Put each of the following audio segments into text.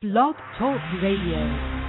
Blog Talk Radio.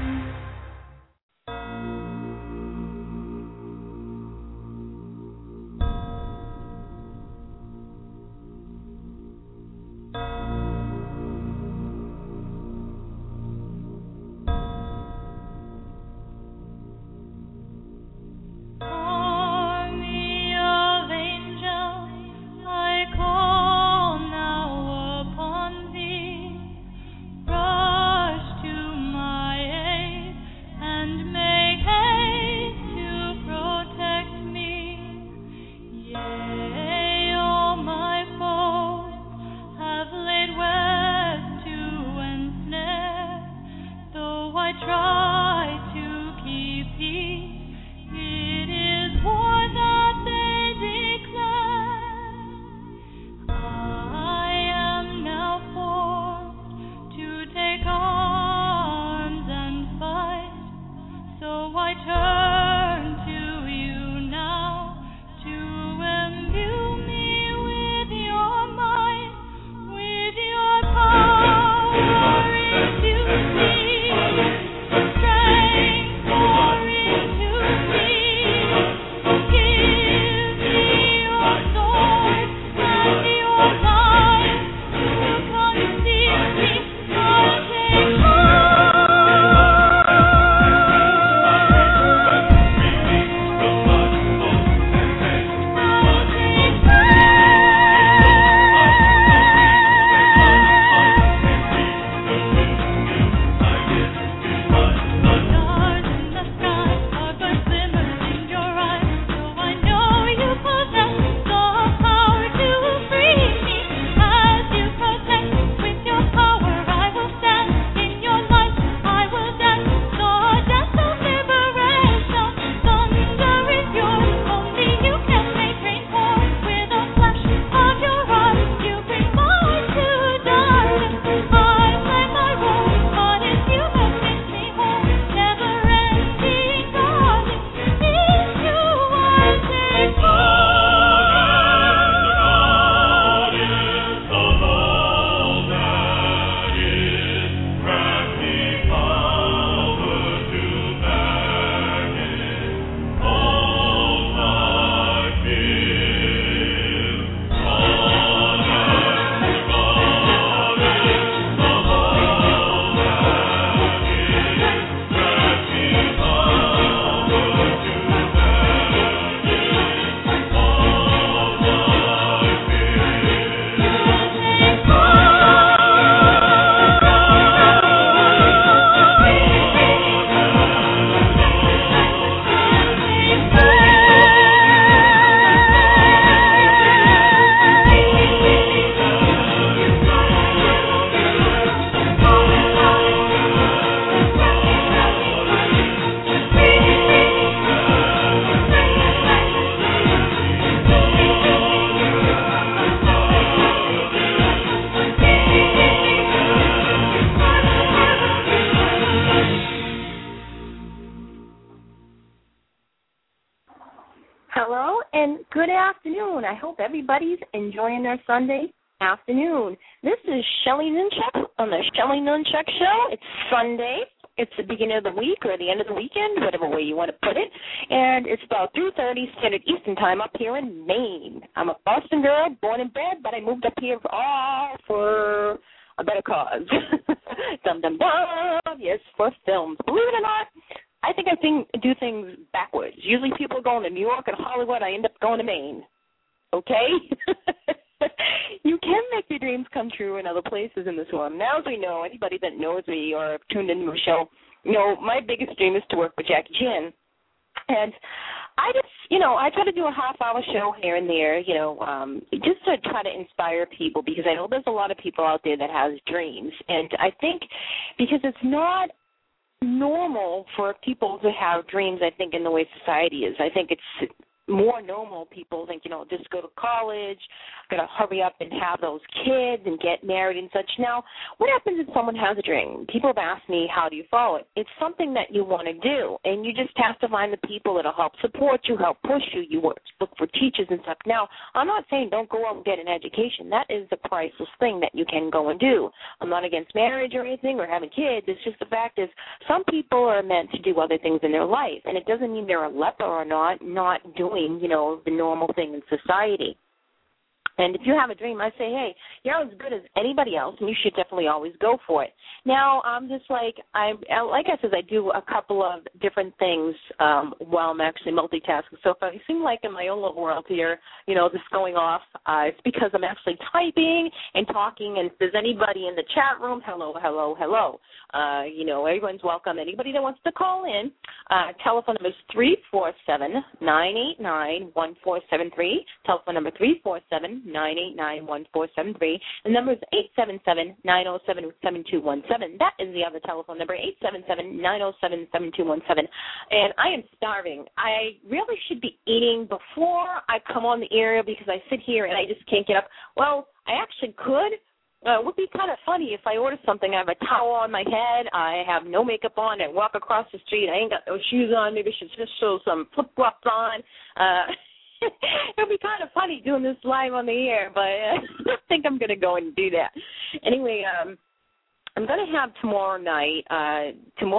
Everybody's enjoying their Sunday afternoon. This is Shelly Nunchuck on the Shelly Nunchuck Show. It's Sunday. It's the beginning of the week or the end of the weekend, whatever way you want to put it. And it's about 2:30 Standard Eastern Time up here in Maine. I'm a Boston girl, born and bred, but I moved up here for a better cause. Dum dum dum. Yes, for films. Believe it or not, I think do things backwards. Usually people are going to New York and Hollywood. I end up going to Maine. Okay? You can make your dreams come true in other places in this world. Now, as we know, anybody that knows me or have tuned into the show, my biggest dream is to work with Jackie Chan. And I just, I try to do a half-hour show here and there, just to try to inspire people because I know there's a lot of people out there that has dreams. And I think because it's not normal for people to have dreams, I think, in the way society is. I think it's more normal people think, just go to college, got to hurry up and have those kids and get married and such. Now, what happens if someone has a dream? People have asked me, how do you follow it? It's something that you want to do, and you just have to find the people that will help support you, help push you. You look for teachers and stuff. Now, I'm not saying don't go out and get an education. That is a priceless thing that you can go and do. I'm not against marriage or anything or having kids. It's just the fact is some people are meant to do other things in their life, and it doesn't mean they're a leper or not doing, the normal thing in society. And if you have a dream, I say, hey, you're as good as anybody else, and you should definitely always go for it. Now, I'm just like I said, I do a couple of different things while I'm actually multitasking. So if I seem like in my own little world here, just going off, it's because I'm actually typing and talking. And if there's anybody in the chat room, hello. Everyone's welcome. Anybody that wants to call in, telephone number is 347-989-1473. Telephone number 347-989-1473. The number is 877-907-7217. That is the other telephone number, 877-907-7217. And I am starving. I really should be eating before I come on the air because I sit here and I just can't get up. Well, I actually could. It would be kind of funny if I order something. I have a towel on my head. I have no makeup on. I walk across the street. I ain't got no shoes on. Maybe I should just show some flip-flops on. It would be kind of funny doing this live on the air, but I think I'm going to go and do that. Anyway, I'm going to have tomorrow night, at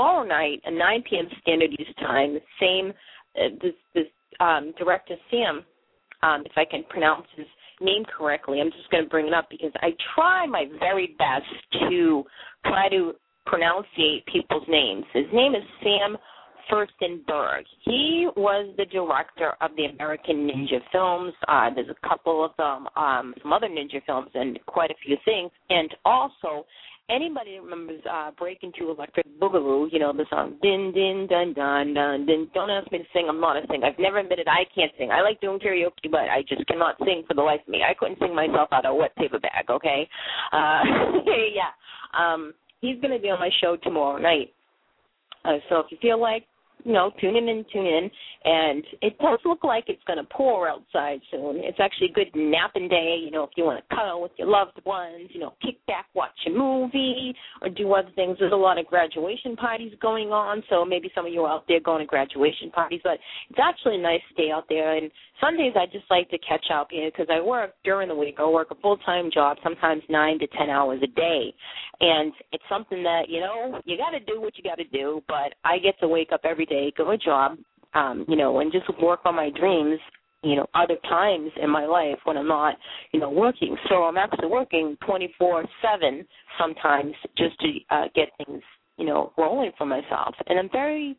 9 p.m. Standard Use Time, same, this director, Sam, if I can pronounce his name correctly, I'm just going to bring it up because I try my very best to try to pronunciate people's names. His name is Sam Furstenberg. He was the director of the American Ninja films. There's a couple of them, some other ninja films, and quite a few things. And also, anybody that remembers Breaking to Electric Boogaloo, the song, din, din, dun, dun, dun, din. Don't ask me to sing. I'm not a singer. I've never admitted I can't sing. I like doing karaoke, but I just cannot sing for the life of me. I couldn't sing myself out of a wet paper bag, okay? Yeah. He's going to be on my show tomorrow night. So if you feel like, tune in. And it does look like it's going to pour outside soon. It's actually a good napping day, if you want to cuddle with your loved ones, kick back, watch a movie, or do other things. There's a lot of graduation parties going on, so maybe some of you are out there going to graduation parties. But it's actually a nice day out there. And Sundays I just like to catch up, because I work during the week. I work a full-time job, sometimes 9 to 10 hours a day. And it's something that, you got to do what you got to do, but I get to wake up every day, go to a job, and just work on my dreams, other times in my life when I'm not, working. So I'm actually working 24/7 sometimes just to get things, rolling for myself. And I'm very,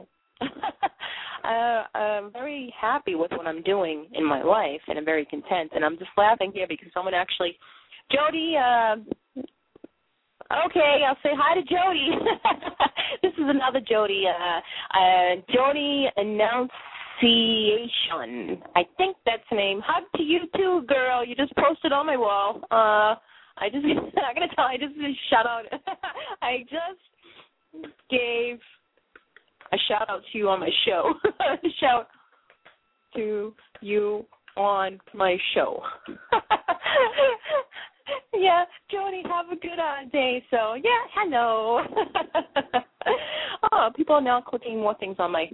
I'm very happy with what I'm doing in my life, and I'm very content. And I'm just laughing here because someone actually, Jody, okay, I'll say hi to Jody. This is another Jody. Jody Annunciation. I think that's the name. Hug to you too, girl. You just posted on my wall. I just did a shout out. I just gave a shout out to you on my show. Shout to you on my show. Yeah, Jody, have a good day. So, yeah, hello. Oh, people are now clicking more things on my.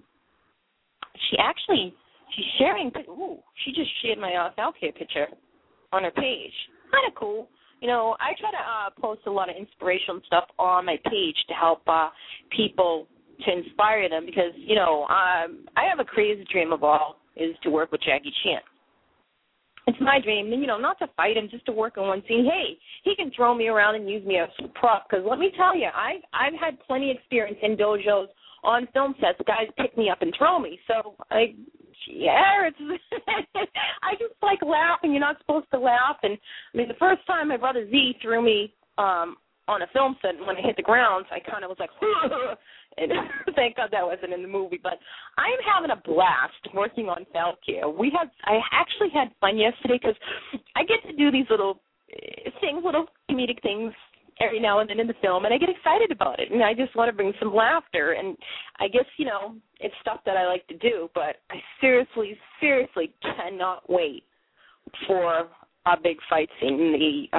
She's sharing. Ooh, she just shared my healthcare picture on her page. Kind of cool. I try to post a lot of inspirational stuff on my page to help people, to inspire them, because, I have a crazy dream of all is to work with Jackie Chan. It's my dream, not to fight him, just to work on one scene. Hey, he can throw me around and use me as a prop, because let me tell you, I've had plenty of experience in dojos on film sets. Guys pick me up and throw me. So, I just like laughing. You're not supposed to laugh. And, the first time my brother Z threw me on a film set, when I hit the ground, I kind of was like, and thank God that wasn't in the movie. But I'm having a blast working on Falcare. I actually had fun yesterday because I get to do these little things, little comedic things every now and then in the film, and I get excited about it, and I just want to bring some laughter. And I guess, it's stuff that I like to do, but I seriously cannot wait for our big fight scene,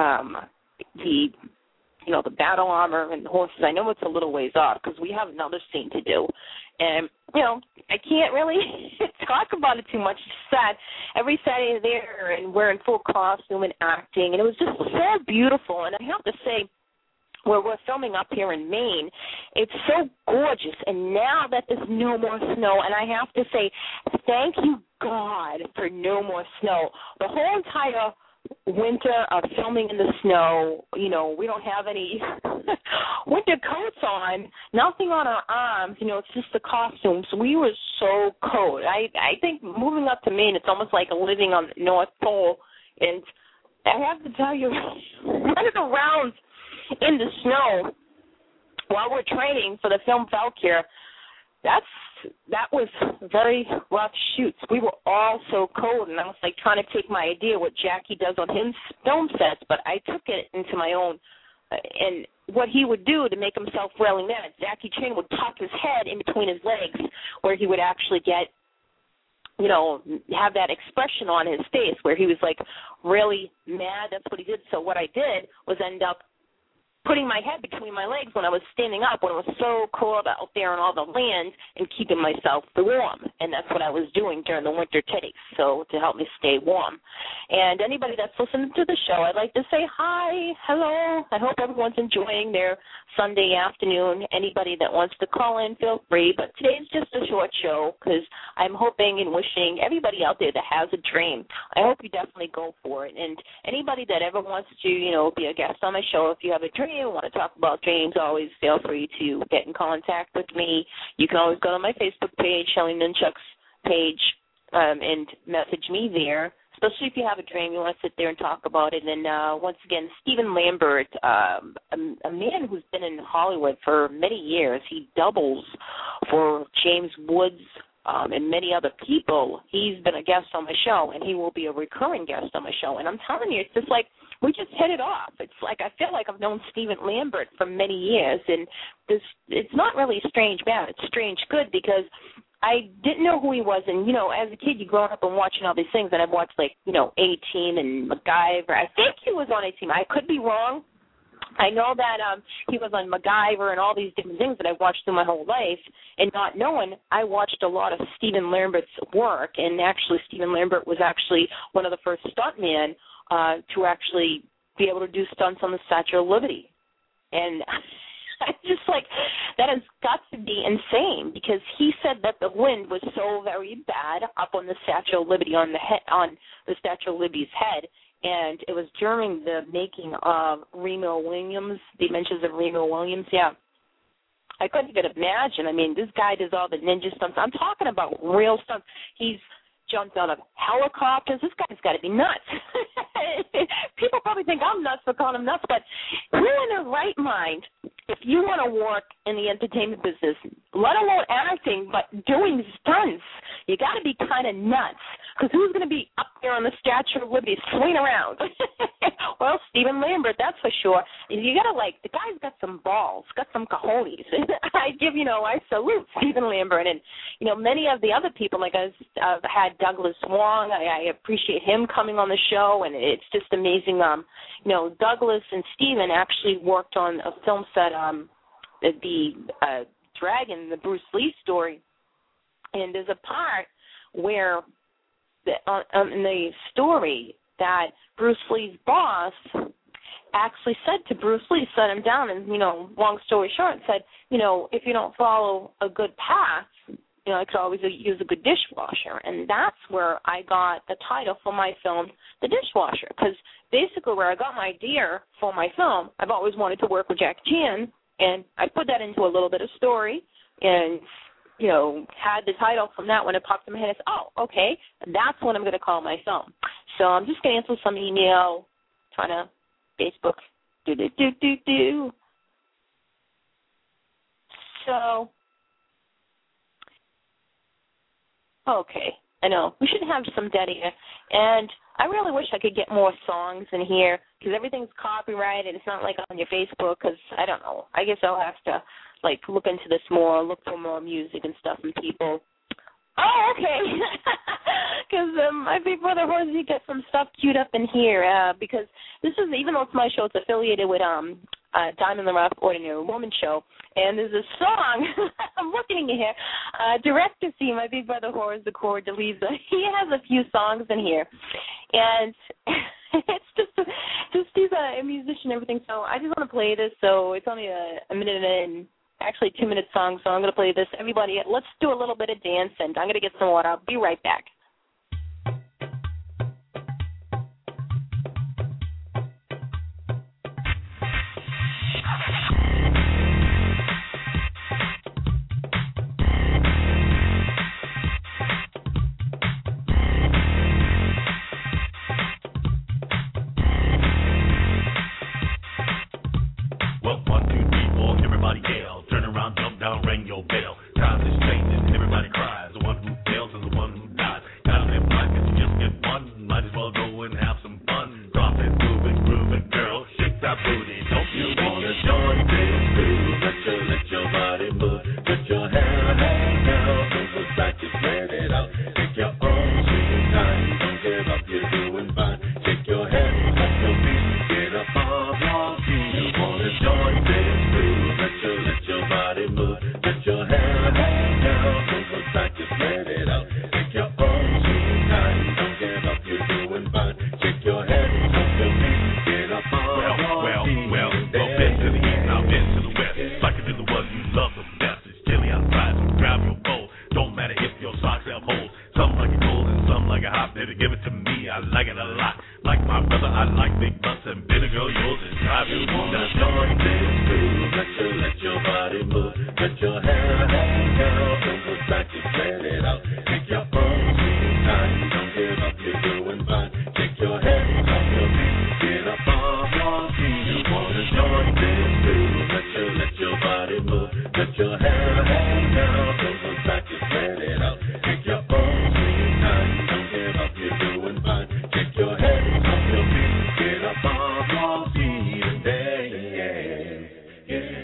the battle armor and the horses. I know it's a little ways off because we have another scene to do. And, I can't really talk about it too much. It's sad. Every Saturday there, and we're in full costume and acting, and it was just so beautiful. And I have to say, where we're filming up here in Maine, it's so gorgeous. And now that there's no more snow, and I have to say, thank you, God, for no more snow. The whole entire winter of filming in the snow, we don't have any winter coats on, nothing on our arms, it's just the costumes. We were so cold. I think moving up to Maine, it's almost like living on the North Pole. And I have to tell you, running around in the snow while we're training for the film Valkyr, that was very rough shoots. We were all so cold, and I was like trying to take my idea what Jackie does on his film sets, but I took it into my own. And what he would do to make himself really mad, Jackie Chan would tuck his head in between his legs, where he would actually get, have that expression on his face where he was like really mad. That's what he did. So what I did was end up putting my head between my legs when I was standing up, when it was so cold out there on all the land, and keeping myself warm. And that's what I was doing during the winter takes, so to help me stay warm. And anybody that's listening to the show, I'd like to say hi, hello. I hope everyone's enjoying their Sunday afternoon. Anybody that wants to call in, feel free. But today's just a short show because I'm hoping and wishing everybody out there that has a dream, I hope you definitely go for it. And anybody that ever wants to, be a guest on my show, if you have a dream, want to talk about dreams, always feel free to get in contact with me. You can always go to my Facebook page, Shelly Nunchuck's page, and message me there, especially if you have a dream, you want to sit there and talk about it. And once again, Stephen Lambert, a man who's been in Hollywood for many years, he doubles for James Woods and many other people. He's been a guest on my show, and he will be a recurring guest on my show. And I'm telling you, it's just like we just hit it off. It's like I feel like I've known Stephen Lambert for many years, and it's not really strange bad. It's strange good because I didn't know who he was. And, as a kid, you grow up and watching all these things, and I've watched, A-Team and MacGyver. I think he was on A-Team. I could be wrong. I know that he was on MacGyver and all these different things that I've watched through my whole life, and not knowing, I watched a lot of Stephen Lambert's work, and actually Stephen Lambert was actually one of the first stuntmen to actually be able to do stunts on the Statue of Liberty. And I just that has got to be insane because he said that the wind was so very bad up on the Statue of Liberty, on the Statue of Liberty's head. And it was during the making of Remo Williams, The Adventures of Remo Williams. Yeah. I couldn't even imagine. I mean, this guy does all the ninja stunts. I'm talking about real stunts. He's jumped out of helicopters. This guy's got to be nuts. People probably think I'm nuts for calling him nuts, but who in a right mind, if you want to work in the entertainment business, let alone acting, but doing stunts, you got to be kind of nuts. Because who's going to be up there on the Statue of Liberty swinging around? Well, Stephen Lambert, that's for sure. You got to the guy's got some balls, got some cojones. I salute Stephen Lambert. And, many of the other people, I've had Douglas Wong. I appreciate him coming on the show, and it's just amazing. Douglas and Stephen actually worked on a film set, the Dragon, the Bruce Lee story. And there's a part where in the story that Bruce Lee's boss actually said to Bruce Lee, set him down, and, long story short, said, if you don't follow a good path, I could always use a good dishwasher. And that's where I got the title for my film, The Dishwasher, because basically where I got my idea for my film, I've always wanted to work with Jackie Chan, and I put that into a little bit of story and had the title from that when it popped in my head. I said, oh, okay, that's what I'm going to call my film. So I'm just going to answer some email, trying to Facebook, So, okay, I know. We should have some dead air. And I really wish I could get more songs in here because everything's copyrighted. It's not like on your Facebook because, I don't know. I guess I'll have to, like, look into this more, look for more music and stuff and people. Oh, okay. Because my big brother Horsey got some stuff queued up in here because this is, even though it's my show, it's affiliated with Diamond the Rock Ordinary Woman show. And there's a song, I'm looking here, Direct to See, my big brother Horace the Cord DeLisa. He has a few songs in here. And it's just he's a musician and everything. So I just want to play this. So it's only a minute and actually 2-minute song, so I'm going to play this. Everybody, let's do a little bit of dance, and I'm going to get some water. I'll be right back. Well, 1, 2, 3, 4, everybody yell. Turn around, jump down, ring your bell. Time is changing, everybody cries. The one who fails is the one who dies. Gotta live life, cause you just get one. Might as well go and have some fun. Drop it, move it, groove it, girl. Shake that booty. Don't you wanna join this groove? Let your body move. Put your hair down. Don't look back, just let it out. Take your own sweet time. Don't give up, you're doing fine. Shake your head, up your feet. Get up on your feet. You wanna join this groove? Let your body move. Put your hair down. Don't look back, just let it out. Take your own sweet time. Don't give up, you're doing fine. Shake your head, up your feet. Get up on your feet. Well, bend to the east, now bend to the west. Like it to the one you love the best. It's chilly outside, so grab your bowl. Don't matter if your socks have holes. Some like it cold and some like it hot. Baby, give it to me, I like it a lot. Like my brother, I like big butts and bitter girl, yours is drive you wanna join this groove. Let your body move. Put your hair down. Don't look back, just let it out. Take your own sweet time. Don't give up, you're doing fine. Take your head off your feet. Get up on your feet. You wanna join this groove. Let your body move. Put your hair down. Don't look back, just let it out. Take your own sweet time. Don't give up, you're doing fine. Take your head off your feet. Get up on your feet and dance. Yeah.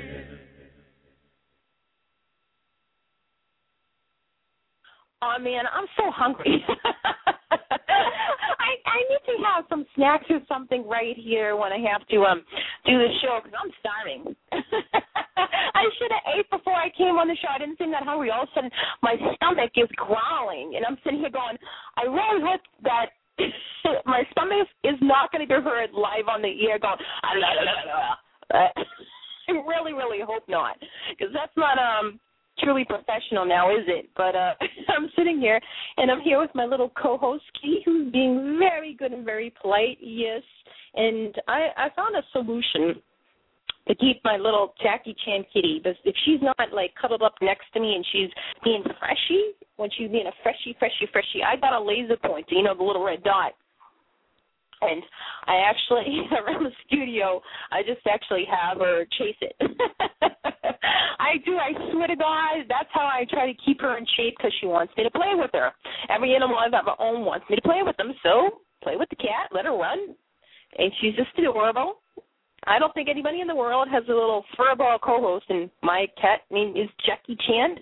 Oh, man, I'm so hungry. I need to have some snacks or something right here when I have to do the show because I'm starving. I should have ate before I came on the show. I didn't seem that hungry. All of a sudden, my stomach is growling, and I'm sitting here going, I really hope that my stomach is not going to be heard live on the air going, I really, really hope not because that's not truly professional now, is it? But I'm sitting here, and I'm here with my little co-host, Kitty, who's being very good and very polite, yes. And I found a solution to keep my little Jackie Chan kitty. But if she's not, like, cuddled up next to me and she's being freshy, when she's being a freshy, I got a laser pointer, you know, the little red dot. And I actually, around the studio, I just actually have her chase it. I do. I swear to God, that's how I try to keep her in shape because she wants me to play with her. Every animal I've ever owned wants me to play with them, so play with the cat, let her run. And she's just adorable. I don't think anybody in the world has a little furball co-host, and my cat name is Jackie Chan.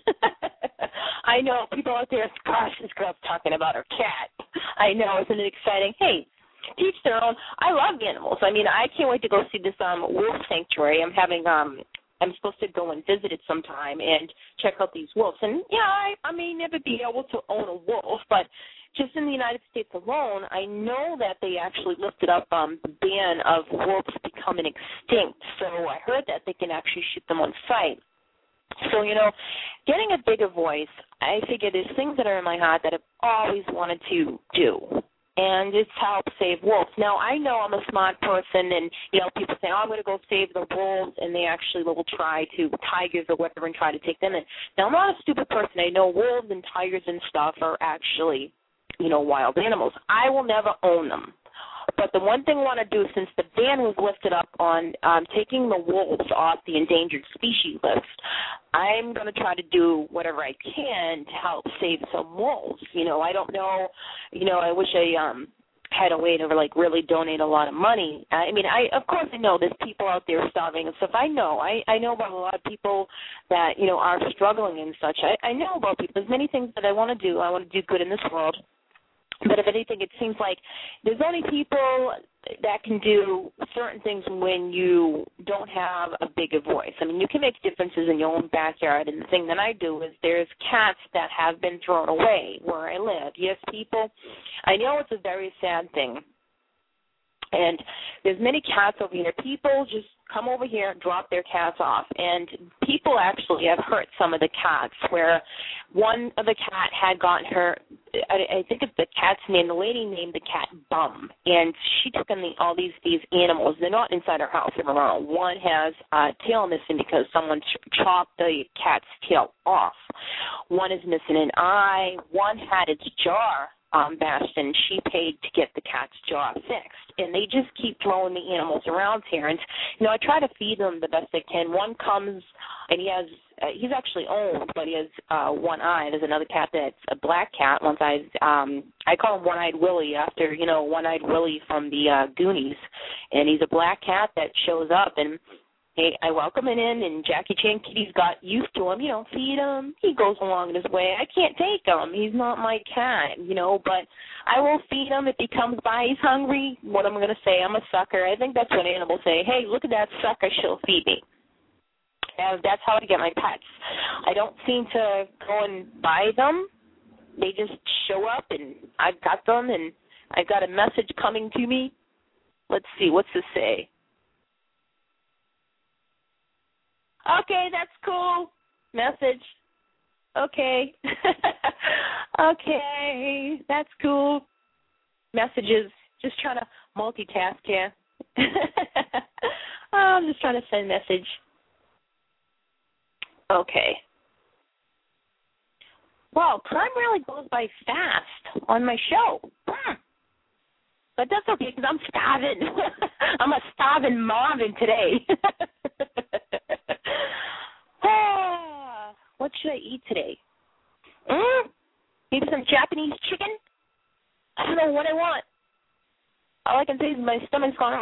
I know people out there, gosh, this girl's talking about her cat. I know, isn't it exciting? Hey, teach their own. I love animals. I mean, I can't wait to go see this wolf sanctuary. I'm supposed to go and visit it sometime and check out these wolves. And, yeah, I may never be able to own a wolf, but just in the United States alone, I know that they actually lifted up the ban of wolves becoming extinct. So I heard that they can actually shoot them on sight. So, you know, getting a bigger voice, I figure there's things that are in my heart that I've always wanted to do. And it's help save wolves. Now, I know I'm a smart person, and, you know, people say, oh, I'm going to go save the wolves, and they actually will try to, tigers or whatever, and try to take them in. Now, I'm not a stupid person. I know wolves and tigers and stuff are actually, you know, wild animals. I will never own them. But the one thing I want to do, since the ban was lifted up on taking the wolves off the endangered species list, I'm going to try to do whatever I can to help save some wolves. You know, I don't know. You know, I wish I had a way to like really donate a lot of money. I mean, of course I know there's people out there starving and stuff. I know about a lot of people that, you know, are struggling and such. I know about people. There's many things that I want to do. I want to do good in this world. But if anything, it seems like there's only people that can do certain things when you don't have a bigger voice. I mean, you can make differences in your own backyard, and the thing that I do is there's cats that have been thrown away where I live. Yes, people, I know it's a very sad thing. And there's many cats over here. People just come over here and drop their cats off. And people actually have hurt some of the cats where one of the cat had gotten her, I think it's the cat's name, the lady named the cat Bum. And she took in all these animals. They're not inside her house. They're around. One has a tail missing because someone chopped the cat's tail off. One is missing an eye. One had its jaw bashed, and she paid to get the cat's jaw fixed. And they just keep throwing the animals around here. And, you know, I try to feed them the best I can. One comes, and he's actually old, but he has one eye. There's another cat that's a black cat. I call him One-Eyed Willie after, you know, One-Eyed Willie from the Goonies. And he's a black cat that shows up, and I welcome him in, and Jackie Chan Kitty's got used to him, you know, feed him. He goes along his way. I can't take him. He's not my cat, you know, but I will feed him if he comes by. He's hungry. What am I going to say? I'm a sucker. I think that's what animals say. Hey, look at that sucker. She'll feed me. And that's how I get my pets. I don't seem to go and buy them. They just show up, and I've got them, and I've got a message coming to me. Let's see. What's this say? Okay, that's cool. Message. Okay. Okay, that's cool. Messages. Just trying to multitask here. I'm just trying to send a message. Okay. Wow, time really goes by fast on my show. But that's okay because I'm starving. I'm a starving Marvin today. What should I eat today? Maybe some Japanese chicken? I don't know what I want. All I can say is my stomach's going.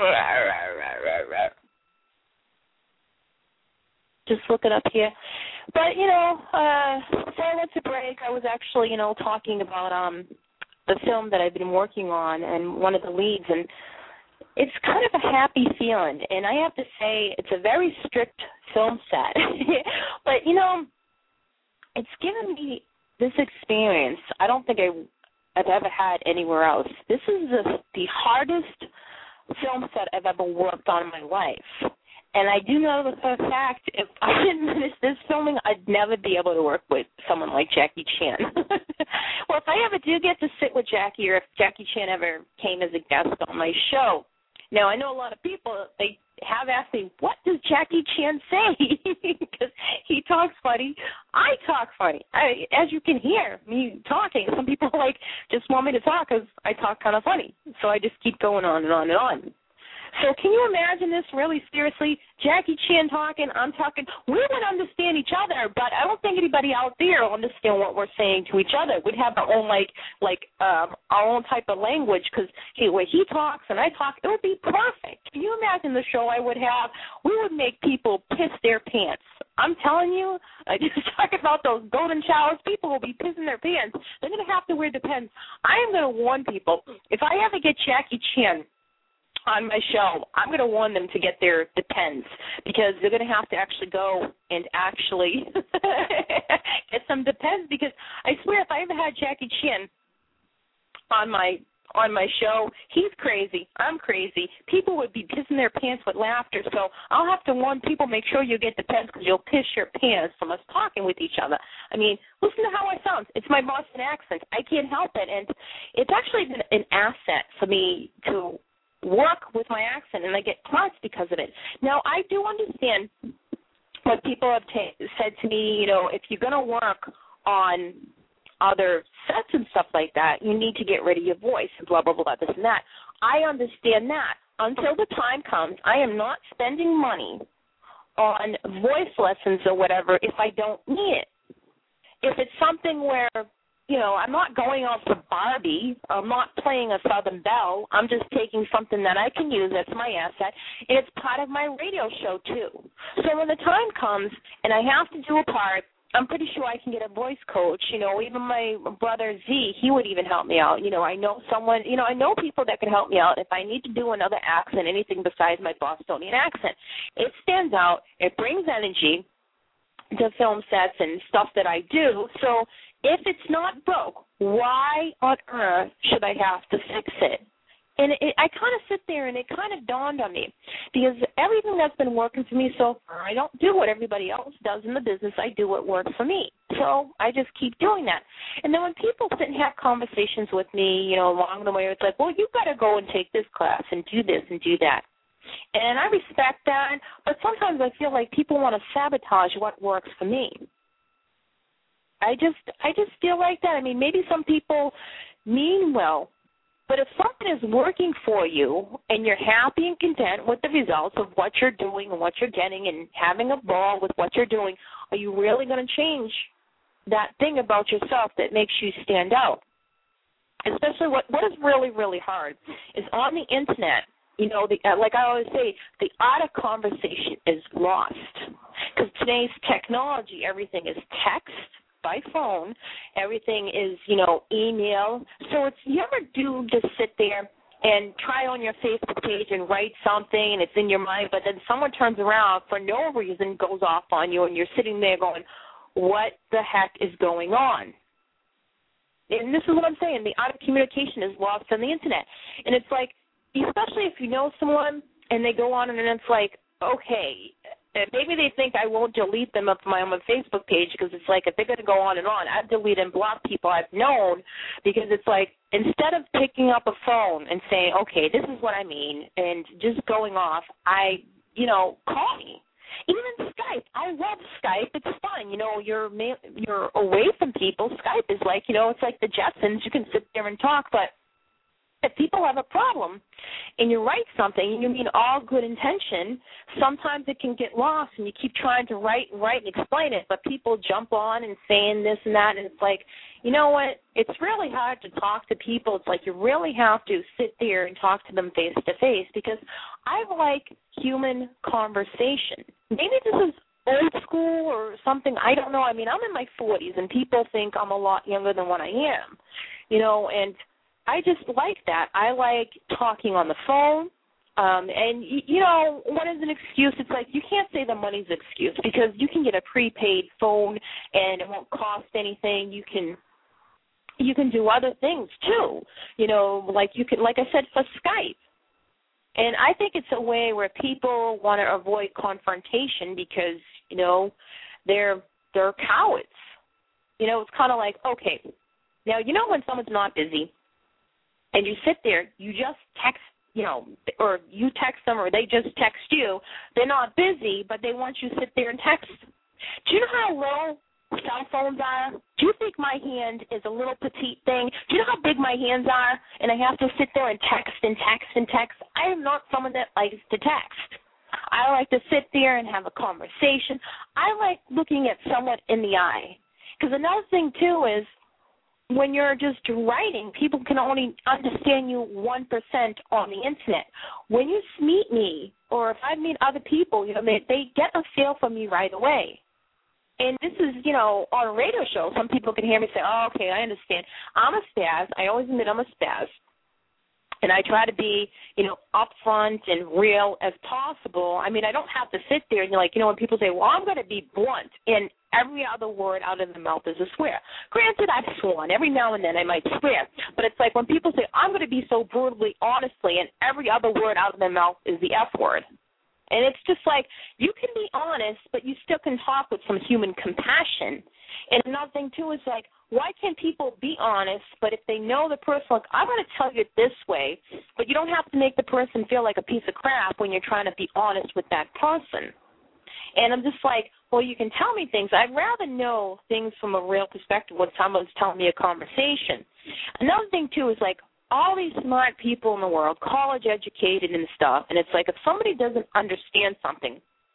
Just look it up here. But, you know, before I went to break, I was actually, you know, talking about the film that I've been working on and one of the leads, and it's kind of a happy feeling. And I have to say, it's a very strict film set. But, you know, it's given me this experience I don't think I've ever had anywhere else. This is the hardest film set I've ever worked on in my life. And I do know for a fact, if I didn't finish this filming, I'd never be able to work with someone like Jackie Chan. Well, if I ever do get to sit with Jackie, or if Jackie Chan ever came as a guest on my show, now I know a lot of people, they have asked me, what does Jackie Chan say? Because he talks funny. I talk funny. As you can hear me talking, some people just want me to talk because I talk kind of funny. So I just keep going on and on and on. So can you imagine this really seriously? Jackie Chan talking, I'm talking. We would understand each other, but I don't think anybody out there will understand what we're saying to each other. We'd have our own, our own type of language because when he talks and I talk, it would be perfect. Can you imagine the show I would have? We would make people piss their pants. I'm telling you, I just talk about those golden showers. People will be pissing their pants. They're going to have to wear Depends. I am going to warn people, if I ever get Jackie Chan on my show, I'm going to warn them to get their Depends because they're going to have to actually go and actually get some Depends because I swear if I ever had Jackie Chan on my show, he's crazy. I'm crazy. People would be pissing their pants with laughter. So I'll have to warn people, make sure you get Depends because you'll piss your pants from us talking with each other. I mean, listen to how I sound. It's my Boston accent. I can't help it. And it's actually been an asset for me to work with my accent, and I get parts because of it. Now, I do understand what people have said to me, you know, if you're going to work on other sets and stuff like that, you need to get rid of your voice and blah, blah, blah, this and that. I understand that. Until the time comes, I am not spending money on voice lessons or whatever if I don't need it. If it's something where, I'm not going out for Barbie. I'm not playing a Southern Belle. I'm just taking something that I can use that's my asset, and it's part of my radio show, too. So when the time comes and I have to do a part, I'm pretty sure I can get a voice coach. Even my brother Z, he would even help me out. I know someone, I know people that can help me out if I need to do another accent, anything besides my Bostonian accent. It stands out. It brings energy to film sets and stuff that I do. So if it's not broke, why on earth should I have to fix it? And I kind of sit there, and it kind of dawned on me, because everything that's been working for me so far, I don't do what everybody else does in the business. I do what works for me. So I just keep doing that. And then when people sit and have conversations with me, along the way, it's like, well, you've got to go and take this class and do this and do that. And I respect that, but sometimes I feel like people want to sabotage what works for me. I just feel like that. I mean, maybe some people mean well, but if something is working for you and you're happy and content with the results of what you're doing and what you're getting and having a ball with what you're doing, are you really going to change that thing about yourself that makes you stand out? Especially what is really, really hard is on the Internet, like I always say, the art of conversation is lost. Because today's technology, everything is text, by phone, everything is, email. So you ever do just sit there and try on your Facebook page and write something and it's in your mind, but then someone turns around for no reason, goes off on you, and you're sitting there going, what the heck is going on? And this is what I'm saying. The art of communication is lost on the Internet. And it's like, especially if you know someone and they go on and it's like, okay, maybe they think I won't delete them up on my Facebook page, because it's like if they're going to go on and on, I've deleted and blocked people I've known, because it's like instead of picking up a phone and saying, okay, this is what I mean, and just going off, call me. Even Skype, I love Skype. It's fun. You're away from people. Skype is like, it's like the Jetsons. You can sit there and talk, but if people have a problem and you write something and you mean all good intention, sometimes it can get lost and you keep trying to write and explain it, but people jump on and saying this and that, and it's like, you know what, it's really hard to talk to people. It's like you really have to sit there and talk to them face to face, because I like human conversation. Maybe this is old school or something, I don't know. I mean, I'm in my 40s and people think I'm a lot younger than what I am, and I just like that. I like talking on the phone. And, what is an excuse? It's like you can't say the money's an excuse, because you can get a prepaid phone and it won't cost anything. You can do other things, too, like I said, for Skype. And I think it's a way where people want to avoid confrontation because, they're cowards. It's kind of like, okay, now, when someone's not busy, and you sit there, you just text, or you text them or they just text you. They're not busy, but they want you to sit there and text. Do you know how low cell phones are? Do you think my hand is a little petite thing? Do you know how big my hands are? And I have to sit there and text and text and text. I am not someone that likes to text. I like to sit there and have a conversation. I like looking at someone in the eye. Because another thing, too, is when you're just writing, people can only understand you 1% on the Internet. When you meet me, or if I meet other people, they get a feel for me right away. And this is, on a radio show, some people can hear me say, oh, okay, I understand. I'm a spaz. I always admit I'm a spaz. And I try to be, upfront and real as possible. I mean, I don't have to sit there and when people say, well, I'm going to be blunt, and every other word out of the mouth is a swear. Granted, I've sworn. Every now and then I might swear. But it's like when people say, I'm going to be so brutally honestly, and every other word out of their mouth is the F word. And it's just like, you can be honest, but you still can talk with some human compassion. And another thing, too, is like, why can't people be honest, but if they know the person, like, I'm going to tell you it this way, but you don't have to make the person feel like a piece of crap when you're trying to be honest with that person. And I'm just like, well, you can tell me things. I'd rather know things from a real perspective when someone's telling me a conversation. Another thing, too, is like all these smart people in the world, college educated and stuff, and it's like if somebody doesn't understand something,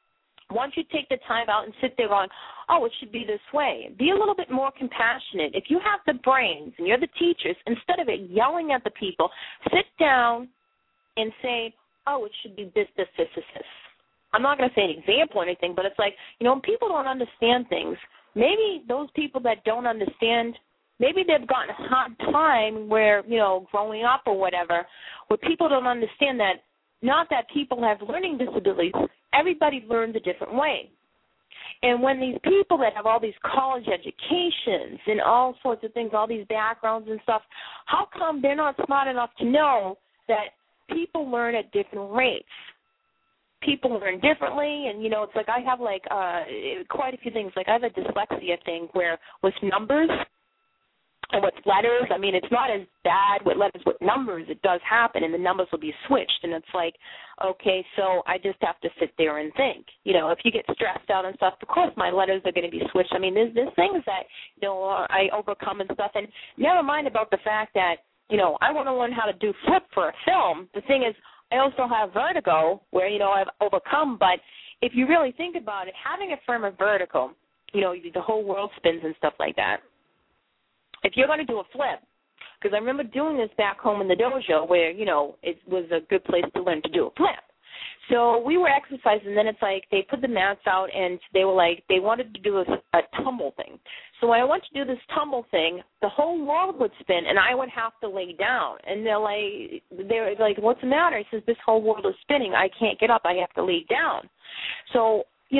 Once you take the time out and sit there going, oh, it should be this way, be a little bit more compassionate. If you have the brains and you're the teachers, instead of it yelling at the people, sit down and say, oh, it should be this, this, this, this, this. I'm not going to say an example or anything, but it's like, when people don't understand things, maybe those people that don't understand, maybe they've gotten a hard time where, growing up or whatever, where people don't understand that, not that people have learning disabilities, everybody learns a different way. And when these people that have all these college educations and all sorts of things, all these backgrounds and stuff, how come they're not smart enough to know that people learn at different rates? People learn differently, and, it's like I have, quite a few things. Like I have a dyslexia thing where with numbers and with letters, it's not as bad with letters. With numbers, it does happen, and the numbers will be switched, and it's like, okay, so I just have to sit there and think. If you get stressed out and stuff, of course my letters are going to be switched. There's things that, I overcome and stuff, and never mind about the fact that, I want to learn how to do flip for a film. The thing is, I also have vertigo where, I've overcome, but if you really think about it, having a firm of vertigo, the whole world spins and stuff like that. If you're going to do a flip, because I remember doing this back home in the dojo where, it was a good place to learn to do a flip. So we were exercising, and then it's like they put the mats out, and they were like, they wanted to do a tumble thing. So when I went to do this tumble thing, the whole world would spin, and I would have to lay down. And they're like, what's the matter? He says, this whole world is spinning. I can't get up. I have to lay down. So,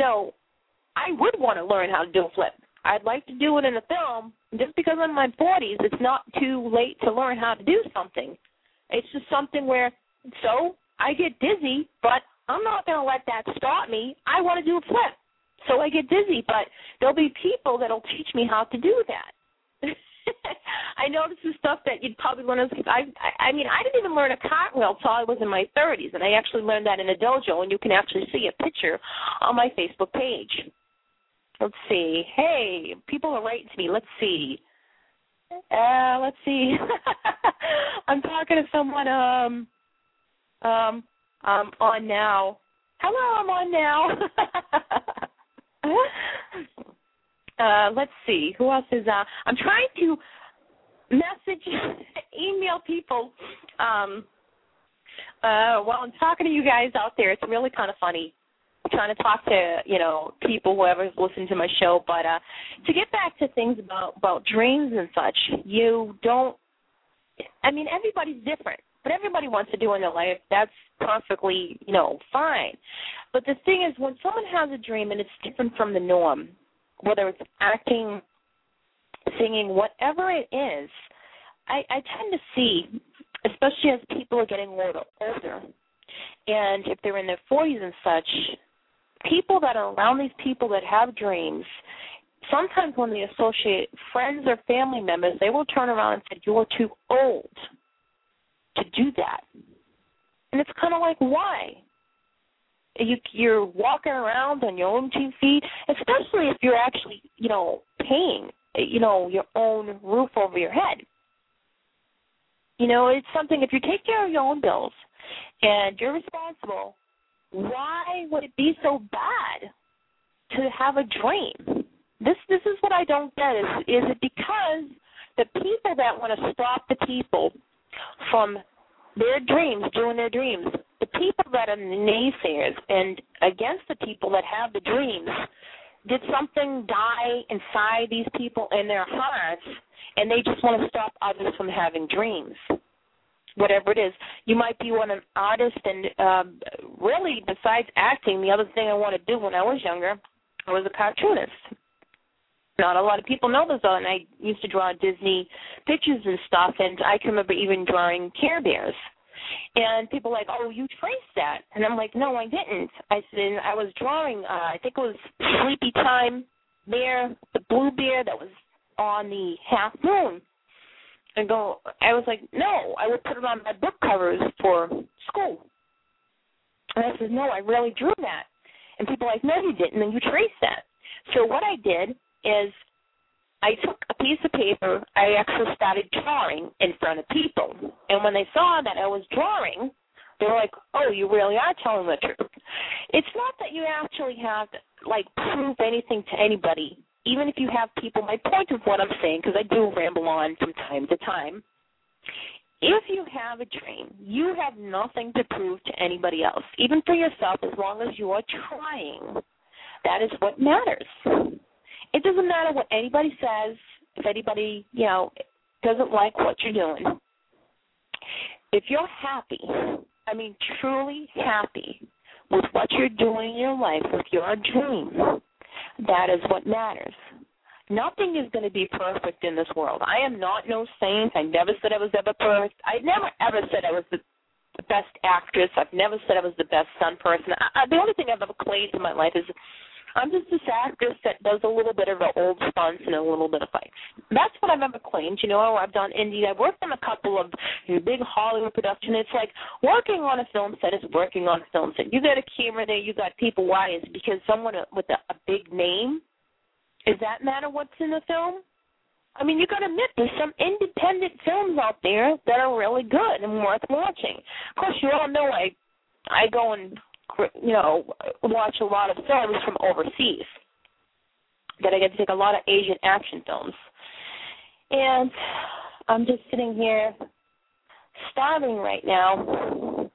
I would want to learn how to do a flip. I'd like to do it in a film. Just because I'm in my 40s, it's not too late to learn how to do something. It's just something where, so I get dizzy, but I'm not going to let that stop me. I want to do a flip. So I get dizzy, but there'll be people that'll teach me how to do that. I know this is stuff that you'd probably learn. I didn't even learn a cartwheel until I was in my 30s, and I actually learned that in a dojo, and you can actually see a picture on my Facebook page. Let's see. Hey, people are writing to me. Let's see. I'm talking to someone. I'm on now. Hello, I'm on now. Let's see. Who else is I'm trying to email people while I'm talking to you guys out there. It's really kind of funny. I'm trying to talk to, people, whoever's listening to my show. But to get back to things about dreams and such, everybody's different. But everybody wants to do in their life. That's perfectly, fine. But the thing is, when someone has a dream and it's different from the norm, whether it's acting, singing, whatever it is, I tend to see, especially as people are getting older, and if they're in their 40s and such, people that are around these people that have dreams, sometimes when they associate friends or family members, they will turn around and say, you're too old to do that. And it's kind of like, why? You're walking around on your own 2 feet, especially if you're actually, paying, your own roof over your head. It's something, if you take care of your own bills and you're responsible, why would it be so bad to have a dream? This is what I don't get. Is it because the people that want to stop the people from their dreams, doing their dreams, the people that are the naysayers and against the people that have the dreams, did something die inside these people in their hearts, and they just want to stop others from having dreams? Whatever it is, you might be an artist, and really, besides acting, the other thing I wanted to do when I was younger, I was a cartoonist. Not a lot of people know this, and I used to draw Disney pictures and stuff, and I can remember even drawing Care Bears. And people were like, oh, you traced that. And I'm like, no, I didn't. I said, I was drawing, I think it was Sleepy Time Bear, the blue bear that was on the half moon. I was like, no, I would put it on my book covers for school. And I said, no, I really drew that. And people were like, no, you didn't, and you traced that. So what I did is I took a piece of paper, I actually started drawing in front of people. And when they saw that I was drawing, They're like, oh, you really are telling the truth. It's not that you actually have to, like, prove anything to anybody, even if you have people. My point of what I'm saying, because I do ramble on from time to time, if you have a dream, you have nothing to prove to anybody else, even for yourself, as long as you are trying. That is what matters. It doesn't matter what anybody says, if anybody, doesn't like what you're doing. If you're happy, I mean truly happy with what you're doing in your life, with your dream, that is what matters. Nothing is going to be perfect in this world. I am not no saint. I never said I was ever perfect. I never ever said I was the best actress. I've never said I was the best stunt person. The only thing I've ever claimed in my life is I'm just this actress that does a little bit of the old stunts and a little bit of fights. That's what I've ever claimed. I've done indie. I've worked on a couple of big Hollywood productions. It's like working on a film set is working on a film set. You got a camera there. You got people. Why? Is it because someone with a big name? Does that matter what's in the film? I mean, you got to admit there's some independent films out there that are really good and worth watching. Of course, you all know I go and watch a lot of films from overseas. That I get to take a lot of Asian action films, and I'm just sitting here starving right now.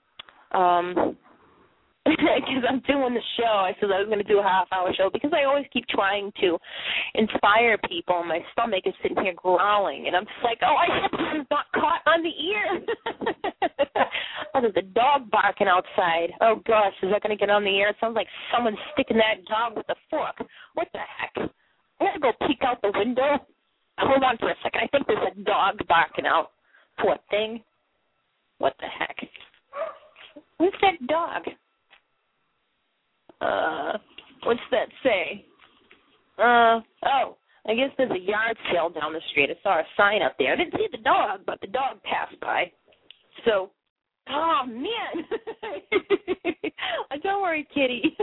Because I'm doing the show. I said I was going to do a half-hour show because I always keep trying to inspire people, and my stomach is sitting here growling, and I'm just like, oh, I hope this is not caught on the ear. Oh, there's a dog barking outside. Oh, gosh, is that going to get on the air? It sounds like someone's sticking that dog with a fork. What the heck? I'm going to go peek out the window. Hold on for a second. I think there's a dog barking out. Poor thing. What the heck? Where's that dog? What's that say? I guess there's a yard sale down the street. I saw a sign up there. I didn't see the dog, but the dog passed by. So, oh, man. Don't worry, kitty.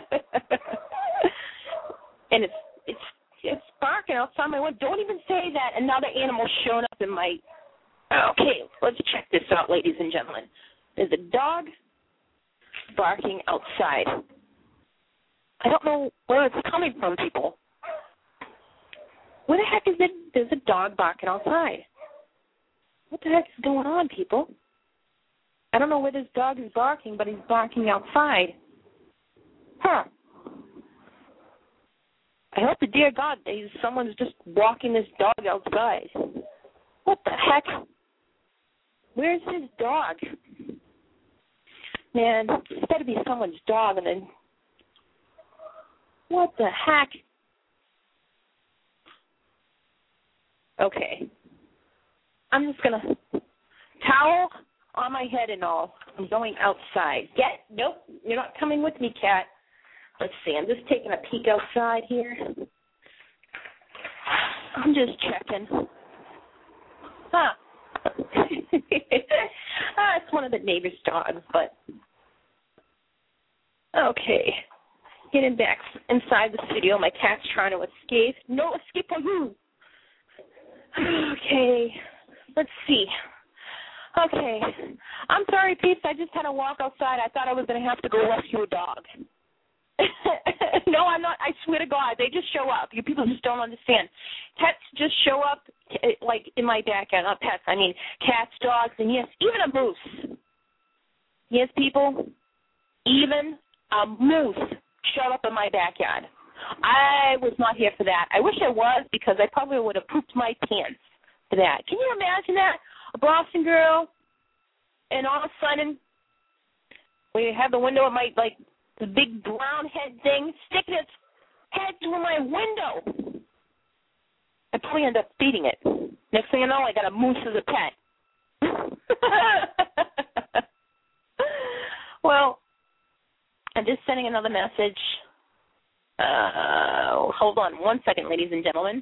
And it's barking outside my window. Don't even say that. Another animal's shown up in my... Okay, let's check this out, ladies and gentlemen. There's a dog barking outside. I don't know where it's coming from, people. Where the heck is it? There's a dog barking outside. What the heck is going on, people? I don't know where this dog is barking, but he's barking outside. Huh. I hope to dear God someone's just walking this dog outside. What the heck? Where's his dog? Man, it's got to be someone's dog, and then... What the heck? Okay. I'm just going to towel on my head and all. I'm going outside. Nope, you're not coming with me, cat. Let's see, I'm just taking a peek outside here. I'm just checking. Huh. It's one of the neighbor's dogs, but... Okay. Getting back inside the studio. My cat's trying to escape. No escape for you. Okay. Let's see. Okay. I'm sorry, peeps. I just had to walk outside. I thought I was going to have to go rescue a dog. No, I'm not. I swear to God. They just show up. You people just don't understand. Pets just show up, like, in my backyard. Not pets. I mean cats, dogs, and yes, even a moose. Yes, people. Even a moose showed up in my backyard. I was not here for that. I wish I was, because I probably would have pooped my pants for that. Can you imagine that? A Boston girl, and all of a sudden, we have the window of my, like, the big brown head thing sticking its head through my window. I probably end up feeding it. Next thing I know, I got a moose as a pet. Well, I'm just sending another message. Hold on one second, ladies and gentlemen.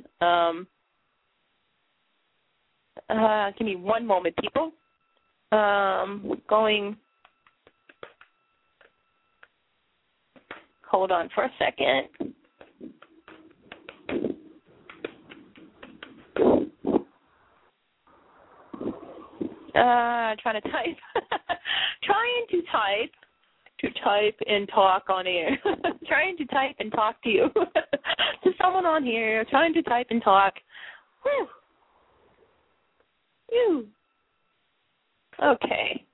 Give me one moment, people. Hold on for a second. Trying to type. trying to type and talk on air. Trying to type and talk to you. To someone on here, trying to type and talk. Whew. Phew. Okay.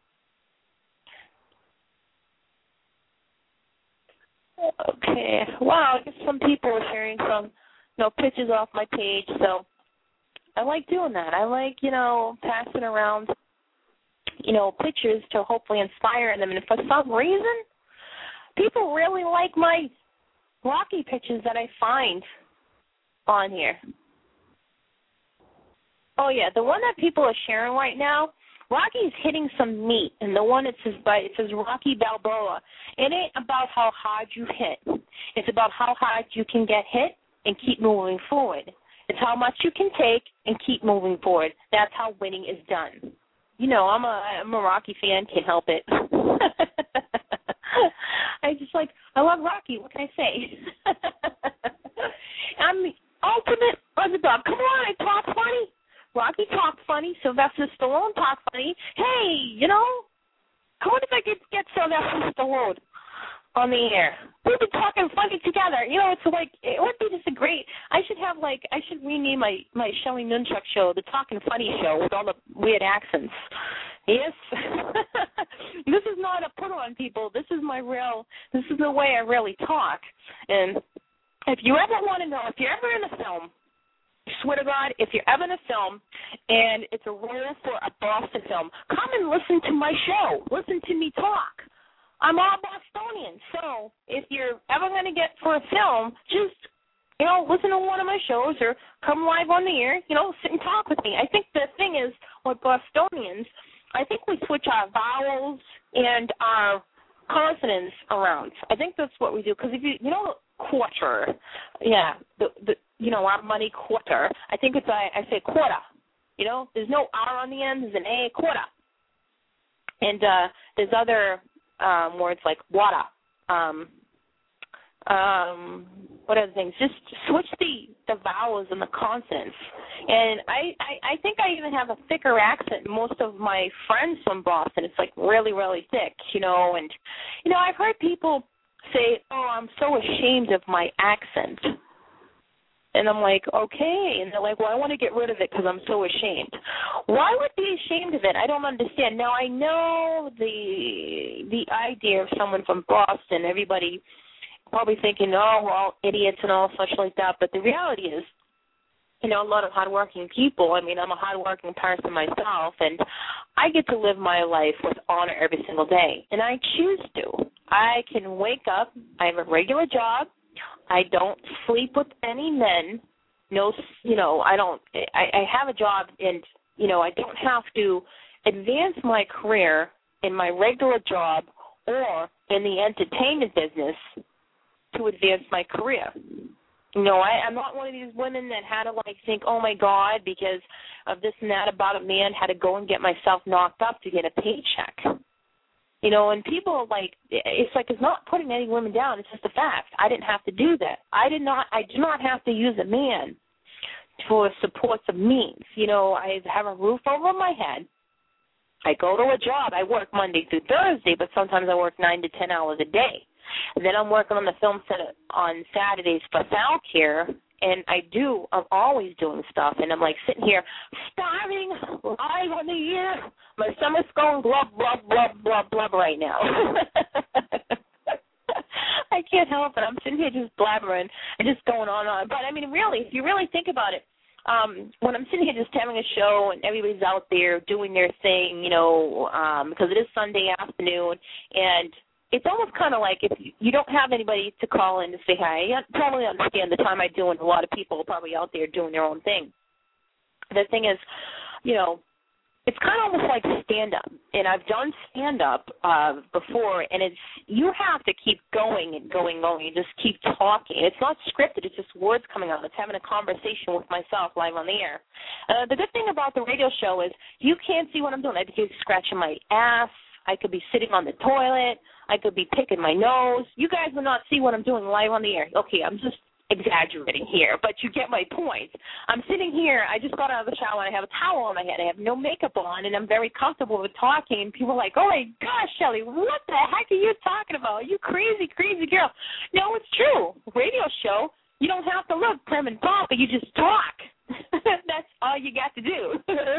Okay. Wow, I guess some people are sharing some, pictures off my page, so I like doing that. I like, passing around, pictures to hopefully inspire them. And for some reason, people really like my Rocky pictures that I find on here. Oh, yeah, the one that people are sharing right now, Rocky's hitting some meat, and the one it says Rocky Balboa. It ain't about how hard you hit. It's about how hard you can get hit and keep moving forward. It's how much you can take and keep moving forward. That's how winning is done. I'm a Rocky fan, can't help it. I love Rocky. What can I say? I'm the ultimate underdog. Come on, I talk funny. Rocky talked funny. Sylvester Stallone talked funny. Hey, come on if I get Sylvester Stallone on the air. We've been talking funny together. It's like, it would be just a great, I should rename my Shelly Nunchuck show, the Talking Funny Show, with all the weird accents. Yes. This is not a put on, people. This is the way I really talk. And if you ever want to know, if you're ever in a film, I swear to God, if you're ever in a film and it's a role for a Boston film, come and listen to my show. Listen to me talk. I'm all Bostonian, so if you're ever going to get for a film, just, listen to one of my shows or come live on the air, sit and talk with me. I think the thing is, with Bostonians, I think we switch our vowels and our consonants around. I think that's what we do, because if quarter, yeah, our money quarter. I think I say quarter. There's no R on the end. There's an A, quarter. And there's other words like water. What other things? Just switch the vowels and the consonants. And I think I even have a thicker accent than most of my friends from Boston. It's like really, really thick, and, I've heard people say, oh, I'm so ashamed of my accent. And I'm like, okay. And they're like, well, I want to get rid of it because I'm so ashamed. Why would be ashamed of it? I don't understand. Now, I know the idea of someone from Boston, everybody probably thinking, oh, well, idiots and all such like that. But the reality is, a lot of hardworking people. I mean, I'm a hardworking person myself, and I get to live my life with honor every single day. And I choose to. I can wake up. I have a regular job. I don't sleep with any men. No, I don't. I have a job, and I don't have to advance my career in my regular job or in the entertainment business to advance my career. I'm not one of these women that had to think, oh my God, because of this and that about a man, had to go and get myself knocked up to get a paycheck. And people it's not putting any women down. It's just a fact. I didn't have to do that. I do not have to use a man for supports of means. I have a roof over my head. I go to a job. I work Monday through Thursday, but sometimes I work 9 to 10 hours a day. And then I'm working on the film set on Saturdays for Falcare, and I'm always doing stuff, and I'm sitting here starving live on the air. My stomach's going blub, blub, blub, blub, blub right now. I can't help it. I'm sitting here just blabbering and just going on. But, I mean, really, if you really think about it, when I'm sitting here just having a show and everybody's out there doing their thing, because it is Sunday afternoon, and it's almost kind of like if you don't have anybody to call in to say hi. I totally understand the time I do, and a lot of people are probably out there doing their own thing. The thing is, it's kind of almost like stand-up, and I've done stand-up before, and you have to keep going and going, and just keep talking. It's not scripted. It's just words coming out. It's having a conversation with myself live on the air. The good thing about the radio show is you can't see what I'm doing. I could be scratching my ass. I could be sitting on the toilet. I could be picking my nose. You guys will not see what I'm doing live on the air. Okay, I'm just exaggerating here, but you get my point. I'm sitting here, I just got out of the shower, and I have a towel on my head, I have no makeup on, and I'm very comfortable with talking. People are like, oh my gosh, Shelly, what the heck are you talking about? You crazy, crazy girl. No, it's true. Radio show, you don't have to look prim and proper, you just talk. That's all you got to do.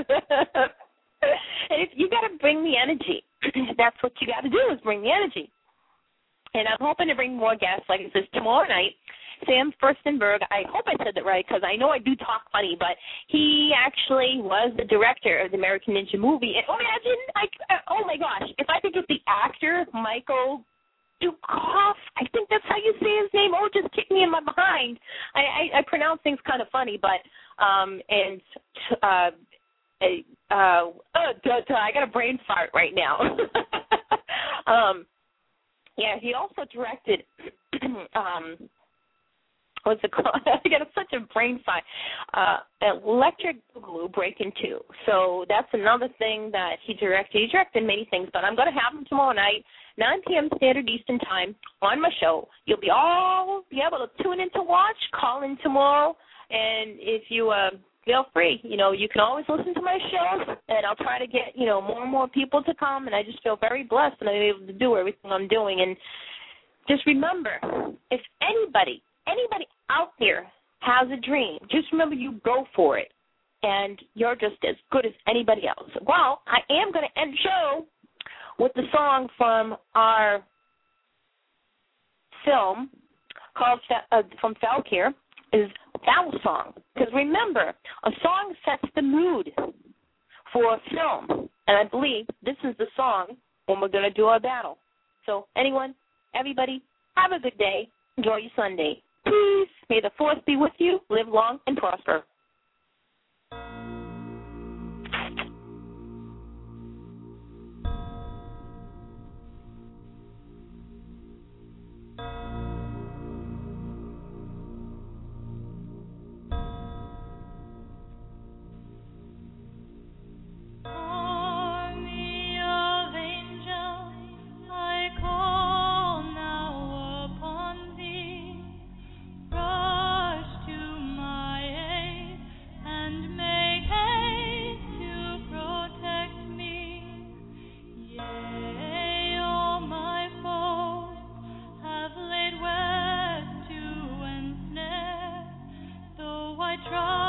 And if you got to bring the energy. That's what you got to do, is bring the energy. And I'm hoping to bring more guests, like I said, tomorrow night. Sam Furstenberg, I hope I said that right, because I know I do talk funny, but he actually was the director of the American Ninja movie. And oh my gosh, if I could get the actor, Michael Dukov, I think that's how you say his name. Oh, just kick me in my behind. I pronounce things kind of funny, but I got a brain fart right now. Yeah, he also directed, what's it called? I got such a brain fart. Electric Boogaloo Breakin' 2. So that's another thing that he directed. He directed many things, but I'm going to have him tomorrow night, 9 p.m. Standard Eastern Time on my show. You'll be able to tune in to watch, call in tomorrow, and if you feel free, you can always listen to my show, and I'll try to get, more and more people to come, and I just feel very blessed and I'm able to do everything I'm doing. And just remember, if anybody out there has a dream, just remember you go for it, and you're just as good as anybody else. Well, I am going to end the show with the song from our film called from Falkir, is Battle Song. Because remember, a song sets the mood for a film, and I believe this is the song when we're going to do our battle. So everybody, have a good day. Enjoy your Sunday. Peace. May the force be with you. Live long and prosper. Try